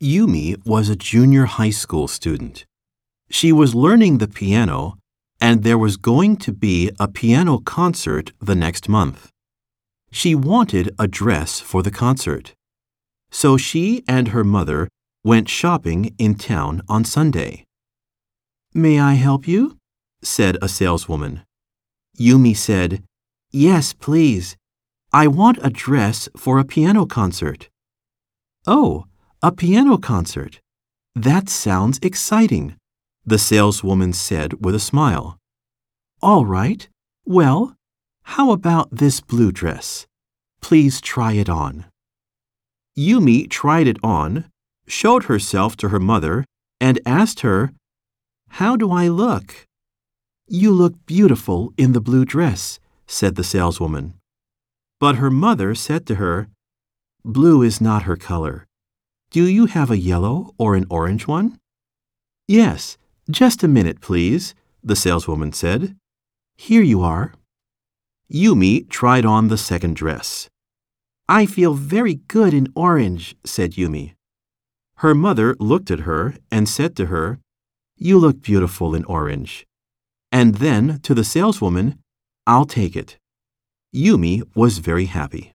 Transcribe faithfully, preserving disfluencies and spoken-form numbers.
Yumi was a junior high school student. She was learning the piano, and there was going to be a piano concert the next month. She wanted a dress for the concert. So she and her mother went shopping in town on Sunday. "May I help you?" said a saleswoman. Yumi said, "Yes, please. I want a dress for a piano concert." "Oh, a piano concert. That sounds exciting," the saleswoman said with a smile. "All right. Well, how about this blue dress? Please try it on." Yumi tried it on, showed herself to her mother, and asked her, "How do I look?" "You look beautiful in the blue dress," said the saleswoman. But her mother said to her, "Blue is not her color. Do you have a yellow or an orange one?" "Yes, just a minute, please," the saleswoman said. "Here you are." Yumi tried on the second dress. "I feel very good in orange," said Yumi. Her mother looked at her and said to her, "You look beautiful in orange." And then to the saleswoman, "I'll take it." Yumi was very happy.